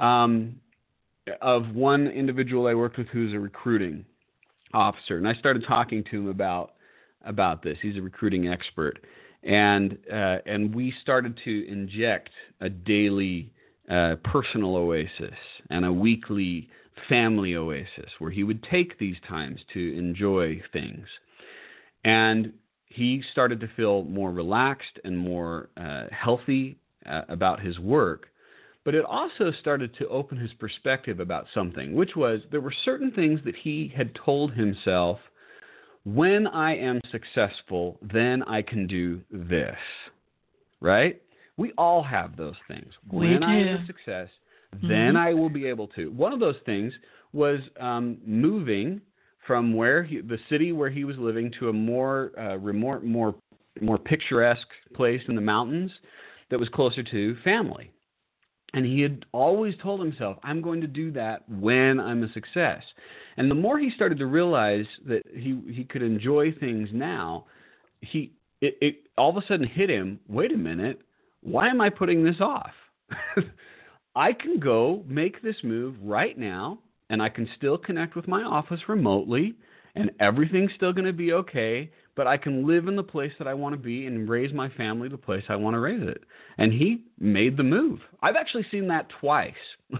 of one individual I worked with who's a recruiting officer. And I started talking to him about this. He's a recruiting expert. And we started to inject a daily personal oasis and a weekly family oasis where he would take these times to enjoy things. And he started to feel more relaxed and more healthy about his work. But it also started to open his perspective about something, which was there were certain things that he had told himself, when I am successful, then I can do this, right? We all have those things. When I am a success, then I will be able to. One of those things was moving from the city where he was living to a more remote, more picturesque place in the mountains that was closer to family. And he had always told himself, I'm going to do that when I'm a success. And the more he started to realize that he could enjoy things now, it all of a sudden hit him, wait a minute, why am I putting this off? I can go make this move right now, and I can still connect with my office remotely, and everything's still going to be okay, but I can live in the place that I want to be and raise my family the place I want to raise it. And he made the move. I've actually seen that twice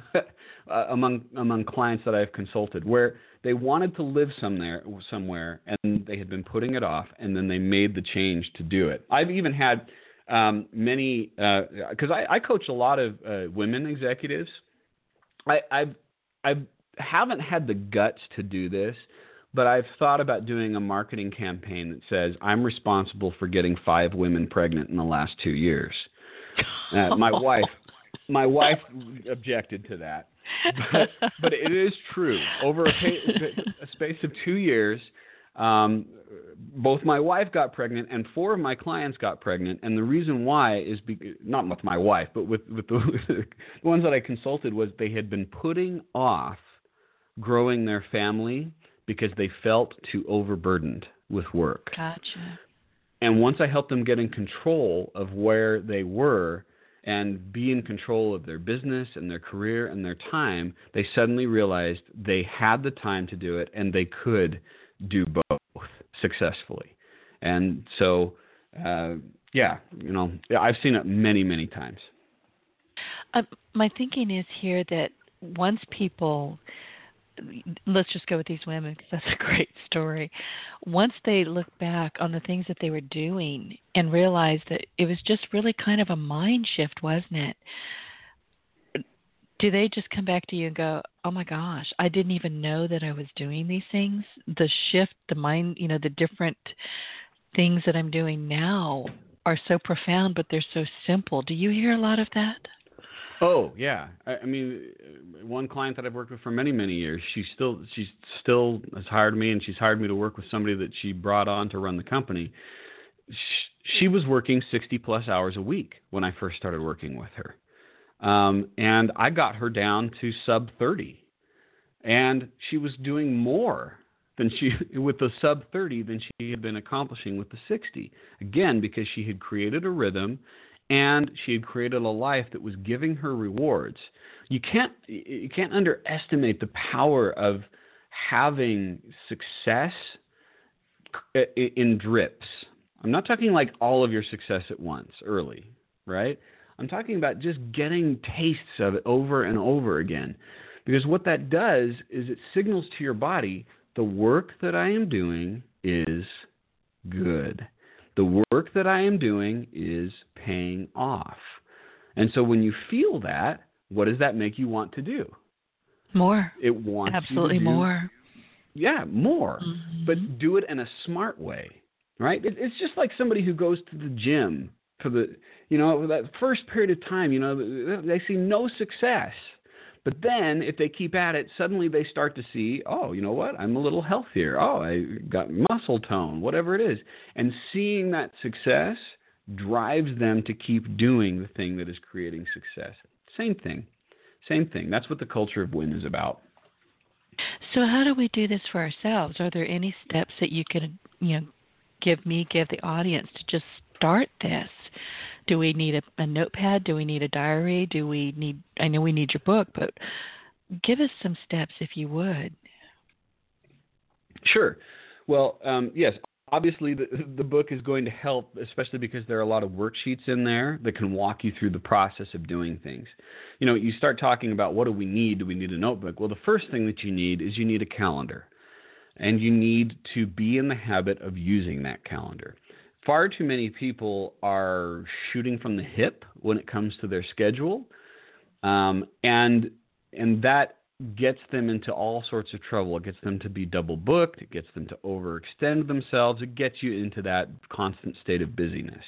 among clients that I've consulted, where they wanted to live somewhere, and they had been putting it off, and then they made the change to do it. I've even had many, because I coach a lot of women executives. I haven't had the guts to do this, but I've thought about doing a marketing campaign that says I'm responsible for getting 5 women pregnant in the last 2 years. My wife objected to that, but it is true. Over a space of 2 years, both my wife got pregnant and 4 of my clients got pregnant. And the reason why is not with my wife, but with the ones that I consulted, was they had been putting off growing their family because they felt too overburdened with work. Gotcha. And once I helped them get in control of where they were and be in control of their business and their career and their time, they suddenly realized they had the time to do it and they could do both successfully. And so, I've seen it many, many times. My thinking is here that once people, let's just go with these women because that's a great story. Once they look back on the things that they were doing and realize that it was just really kind of a mind shift, wasn't it? Do they just come back to you and go, oh my gosh, I didn't even know that I was doing these things? The shift, the mind, the different things that I'm doing now are so profound, but they're so simple. Do you hear a lot of that? Oh yeah, I mean, one client that I've worked with for many, many years, she still has hired me, and she's hired me to work with somebody that she brought on to run the company. She was working 60 plus hours a week when I first started working with her, and I got her down to sub 30, and she was doing more than with the sub 30 than she had been accomplishing with the 60. Again, because she had created a rhythm. And she had created a life that was giving her rewards. You can't underestimate the power of having success in drips. I'm not talking like all of your success at once, early, right? I'm talking about just getting tastes of it over and over again. Because what that does is it signals to your body, the work that I am doing is good. The work that I am doing is paying off. And so when you feel that, what does that make you want to do? More. It wants absolutely you to do, more. Yeah, more. Mm-hmm. But do it in a smart way, right? It's just like somebody who goes to the gym for that first period of time, they see no success. But then if they keep at it, suddenly they start to see, oh, you know what? I'm a little healthier. Oh, I got muscle tone, whatever it is. And seeing that success drives them to keep doing the thing that is creating success. Same thing. That's what the culture of win is about. So how do we do this for ourselves? Are there any steps that you could, give the audience to just start this? Do we need a notepad? Do we need a diary? I know we need your book, but give us some steps if you would. Sure. Well, yes, obviously the book is going to help, especially because there are a lot of worksheets in there that can walk you through the process of doing things. You start talking about what do we need? Do we need a notebook? Well, the first thing that you need is you need a calendar, and you need to be in the habit of using that calendar. Far too many people are shooting from the hip when it comes to their schedule, and that gets them into all sorts of trouble. It gets them to be double booked. It gets them to overextend themselves. It gets you into that constant state of busyness.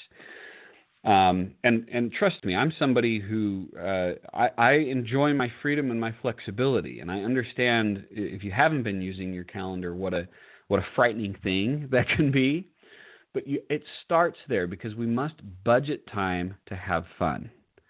And trust me, I'm somebody who I enjoy my freedom and my flexibility, and I understand if you haven't been using your calendar, what a frightening thing that can be. But it starts there because we must budget time to have fun.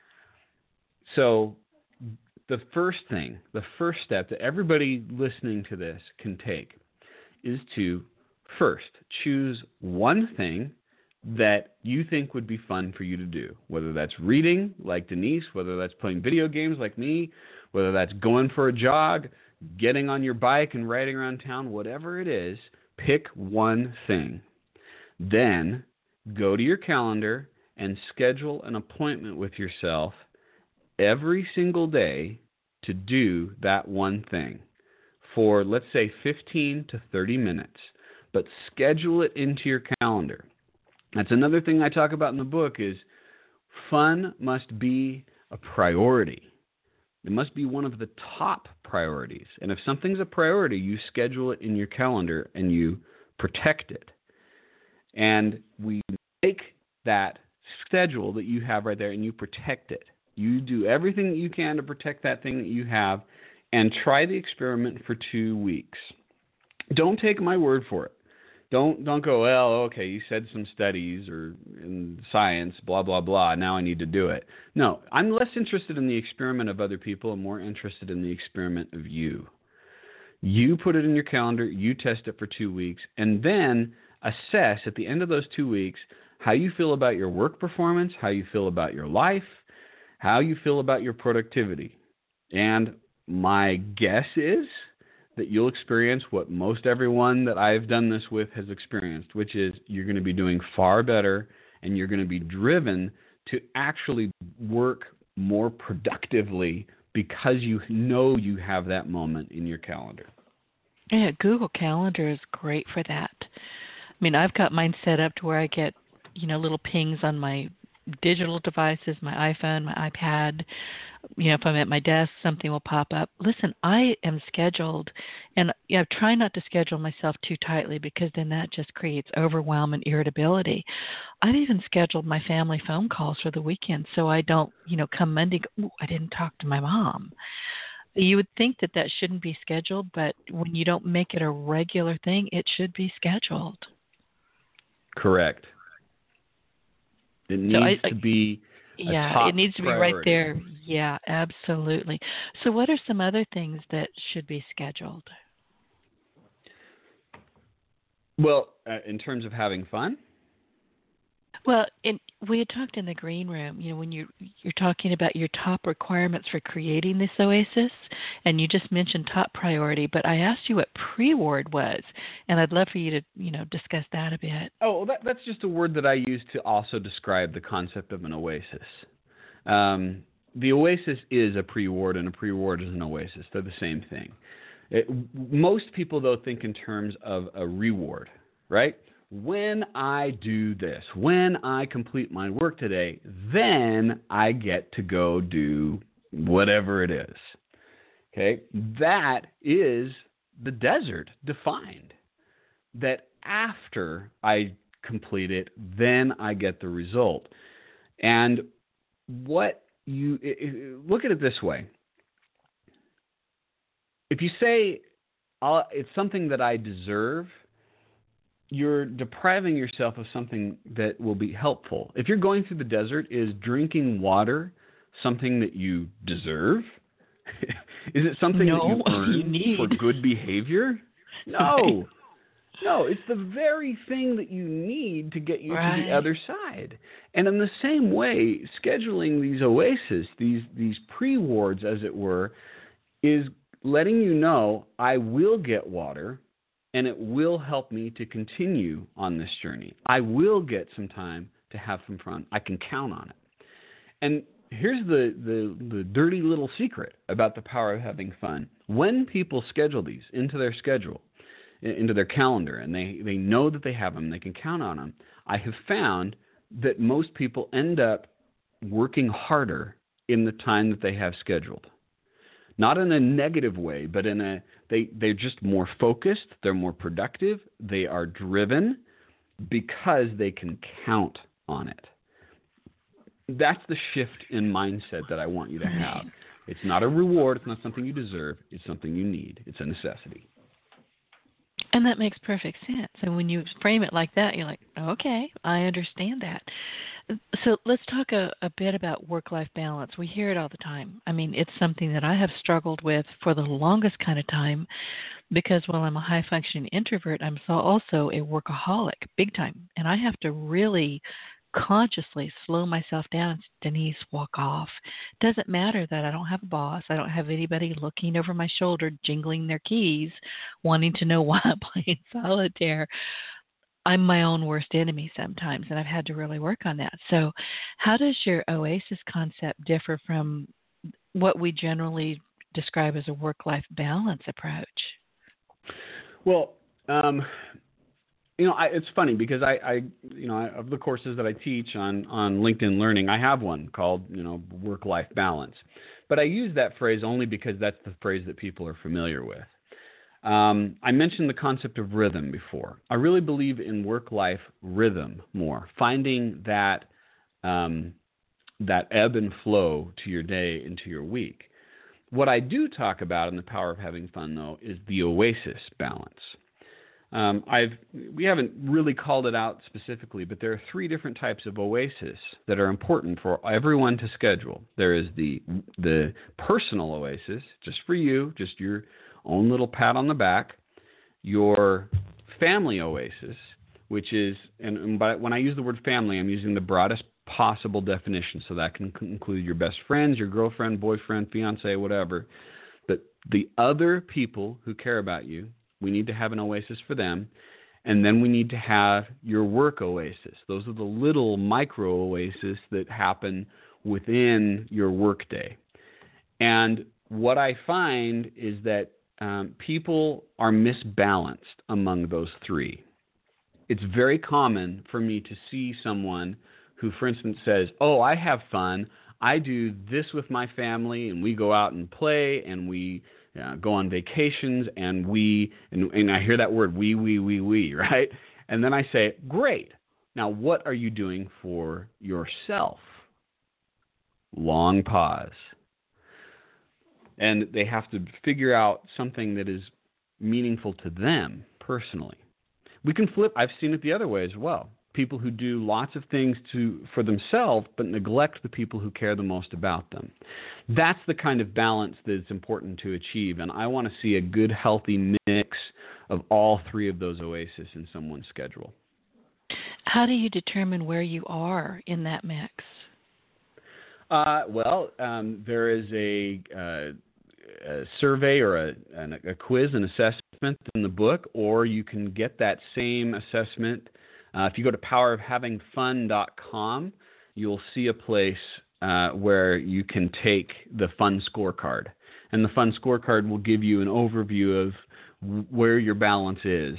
So the first step that everybody listening to this can take is to first choose one thing that you think would be fun for you to do, whether that's reading like Denise, whether that's playing video games like me, whether that's going for a jog, getting on your bike and riding around town, whatever it is, pick one thing. Then go to your calendar and schedule an appointment with yourself every single day to do that one thing for, let's say, 15 to 30 minutes. But schedule it into your calendar. That's another thing I talk about in the book is fun must be a priority. It must be one of the top priorities. And if something's a priority, you schedule it in your calendar and you protect it. And we make that schedule that you have right there and you protect it. You do everything that you can to protect that thing that you have and try the experiment for 2 weeks. Don't take my word for it. Don't go, well, okay, you said some studies or in science, blah, blah, blah, now I need to do it. No, I'm less interested in the experiment of other people and more interested in the experiment of you. You put it in your calendar, you test it for 2 weeks, and then assess at the end of those 2 weeks how you feel about your work performance, how you feel about your life, how you feel about your productivity. And my guess is that you'll experience what most everyone that I've done this with has experienced, which is you're going to be doing far better and you're going to be driven to actually work more productively because you know you have that moment in your calendar. Yeah, Google Calendar is great for that. I mean, I've got mine set up to where I get, little pings on my digital devices, my iPhone, my iPad. If I'm at my desk, something will pop up. Listen, I am scheduled, and I try not to schedule myself too tightly because then that just creates overwhelm and irritability. I've even scheduled my family phone calls for the weekend so I don't, come Monday, go, ooh, I didn't talk to my mom. You would think that that shouldn't be scheduled, but when you don't make it a regular thing, it should be scheduled. Correct. It needs to be it needs to be priority. right there. Yeah, absolutely. So what are some other things that should be scheduled? Well, in terms of having fun? Well, we had talked in the green room, when you're talking about your top requirements for creating this oasis, and you just mentioned top priority, but I asked you what pre-word was, and I'd love for you to, discuss that a bit. Oh, that's just a word that I use to also describe the concept of an oasis. The oasis is a pre-word, and a pre-word is an oasis. They're the same thing. Most people, though, think in terms of a reward, right? When I do this, when I complete my work today, then I get to go do whatever it is. Okay? That is the desert defined. That after I complete it, then I get the result. And look at it this way. If you say it's something that I deserve, you're depriving yourself of something that will be helpful. If you're going through the desert, is drinking water something that you deserve? Is it something that you earn for good behavior? No. Right. No, it's the very thing that you need to get you to the other side. And in the same way, scheduling these oases, these pre-wards, as it were, is letting you know I will get water, and it will help me to continue on this journey. I will get some time to have some fun. I can count on it. And here's the dirty little secret about the power of having fun. When people schedule these into their schedule, into their calendar, and they know that they have them, they can count on them, I have found that most people end up working harder in the time that they have scheduled. Not in a negative way, but they're just more focused, they're more productive, they are driven because they can count on it. That's the shift in mindset that I want you to have. It's not a reward, it's not something you deserve, it's something you need. It's a necessity. And that makes perfect sense. And when you frame it like that, you're like, okay, I understand that. So let's talk a bit about work-life balance. We hear it all the time. I mean, it's something that I have struggled with for the longest kind of time because while I'm a high-functioning introvert, I'm also a workaholic, big time. And I have to really consciously slow myself down. Denise, walk off. Doesn't matter that I don't have a boss. I don't have anybody looking over my shoulder, jingling their keys, wanting to know why I'm playing solitaire. I'm my own worst enemy sometimes, and I've had to really work on that. So how does your oasis concept differ from what we generally describe as a work-life balance approach? Well, it's funny because I of the courses that I teach on LinkedIn Learning, I have one called, work-life balance. But I use that phrase only because that's the phrase that people are familiar with. I mentioned the concept of rhythm before. I really believe in work-life rhythm more, finding that ebb and flow to your day and to your week. What I do talk about in The Power of Having Fun, though, is the oasis balance. We haven't really called it out specifically, but there are 3 different types of oasis that are important for everyone to schedule. There is the personal oasis, just for you, just your own little pat on the back. Your family oasis, which is, and when I use the word family, I'm using the broadest possible definition, so that can include your best friends, your girlfriend, boyfriend, fiance, whatever. But the other people who care about you, we need to have an oasis for them. And then we need to have your work oasis. Those are the little micro oases that happen within your workday. And what I find is that people are misbalanced among those 3. It's very common for me to see someone who, for instance, says, oh, I have fun. I do this with my family, and we go out and play, and we go on vacations, and and I hear that word, we, right? And then I say, great. Now, what are you doing for yourself? Long pause. And they have to figure out something that is meaningful to them personally. We can flip. I've seen it the other way as well. People who do lots of things for themselves but neglect the people who care the most about them. That's the kind of balance that's important to achieve, and I want to see a good, healthy mix of all three of those oases in someone's schedule. How do you determine where you are in that mix? There is a survey or a quiz, an assessment in the book, or you can get that same assessment. If you go to powerofhavingfun.com, you'll see a place where you can take the Fun Scorecard. And the Fun Scorecard will give you an overview of where your balance is.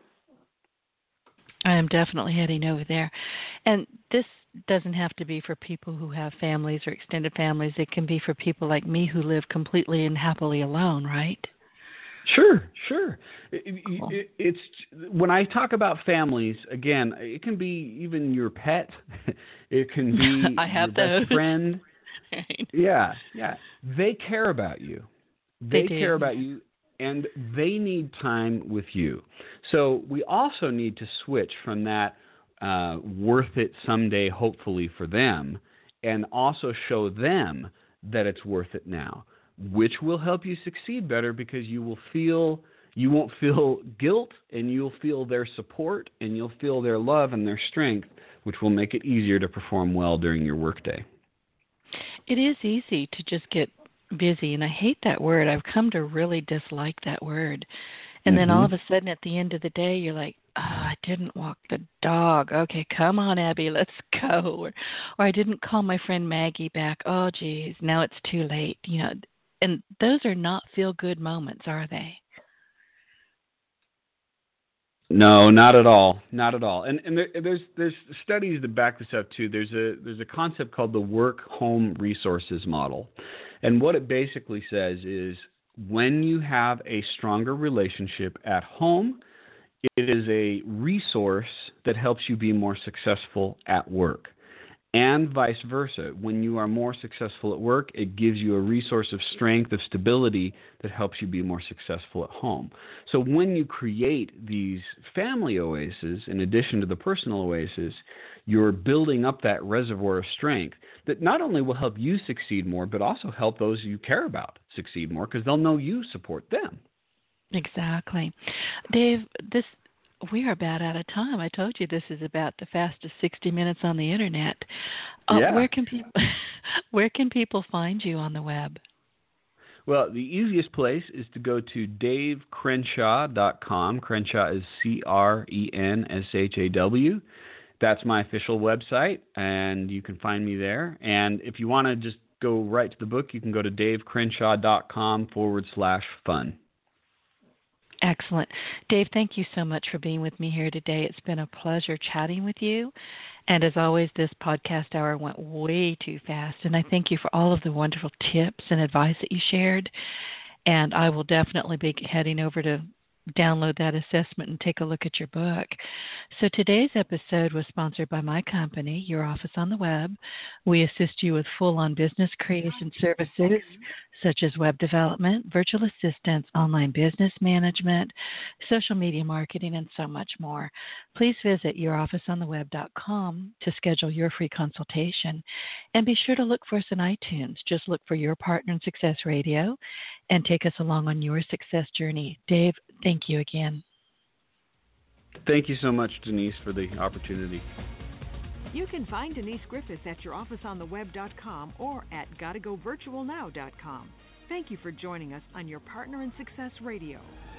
I am definitely heading over there. And this doesn't have to be for people who have families or extended families. It can be for people like me who live completely and happily alone, right? Sure. Cool. It's when I talk about families, again, it can be even your pet. It can be your best friend. Right. Yeah. They care about you. They do. care about you, and they need time with you. So we also need to switch from that worth it someday, hopefully for them, and also show them that it's worth it now, which will help you succeed better because you won't feel guilt, and you'll feel their support, and you'll feel their love and their strength, which will make it easier to perform well during your workday. It is easy to just get busy, and I hate that word. I've come to really dislike that word. And then all of a sudden at the end of the day, you're like, I didn't walk the dog. Okay, come on, Abby, let's go. Or I didn't call my friend Maggie back. Oh, geez, now it's too late. And those are not feel-good moments, are they? No, not at all. Not at all. And there's studies that back this up too. There's a concept called the work-home resources model. And what it basically says is when you have a stronger relationship at home, it is a resource that helps you be more successful at work. And vice versa. When you are more successful at work, it gives you a resource of strength, of stability that helps you be more successful at home. So when you create these family oases, in addition to the personal oases, you're building up that reservoir of strength that not only will help you succeed more, but also help those you care about succeed more because they'll know you support them. Exactly. Dave, we are about out of time. I told you this is about the fastest 60 minutes on the internet. Yeah. Where can people find you on the web? Well, the easiest place is to go to davecrenshaw.com. Crenshaw is CRENSHAW. That's my official website, and you can find me there. And if you want to just go right to the book, you can go to davecrenshaw.com/fun. Excellent. Dave, thank you so much for being with me here today. It's been a pleasure chatting with you. And as always, this podcast hour went way too fast. And I thank you for all of the wonderful tips and advice that you shared. And I will definitely be heading over to download that assessment and take a look at your book. So today's episode was sponsored by my company, Your Office on the Web. We assist you with full-on business creation services such as web development, virtual assistants, online business management, social media marketing, and so much more. Please visit yourofficeontheweb.com to schedule your free consultation. And be sure to look for us in iTunes. Just look for Your Partner in Success Radio and take us along on your success journey. Dave, thank you again. Thank you so much, Denise, for the opportunity. You can find Denise Griffiths at yourofficeontheweb.com or at gottagovirtualnow.com. Thank you for joining us on Your Partner in Success Radio.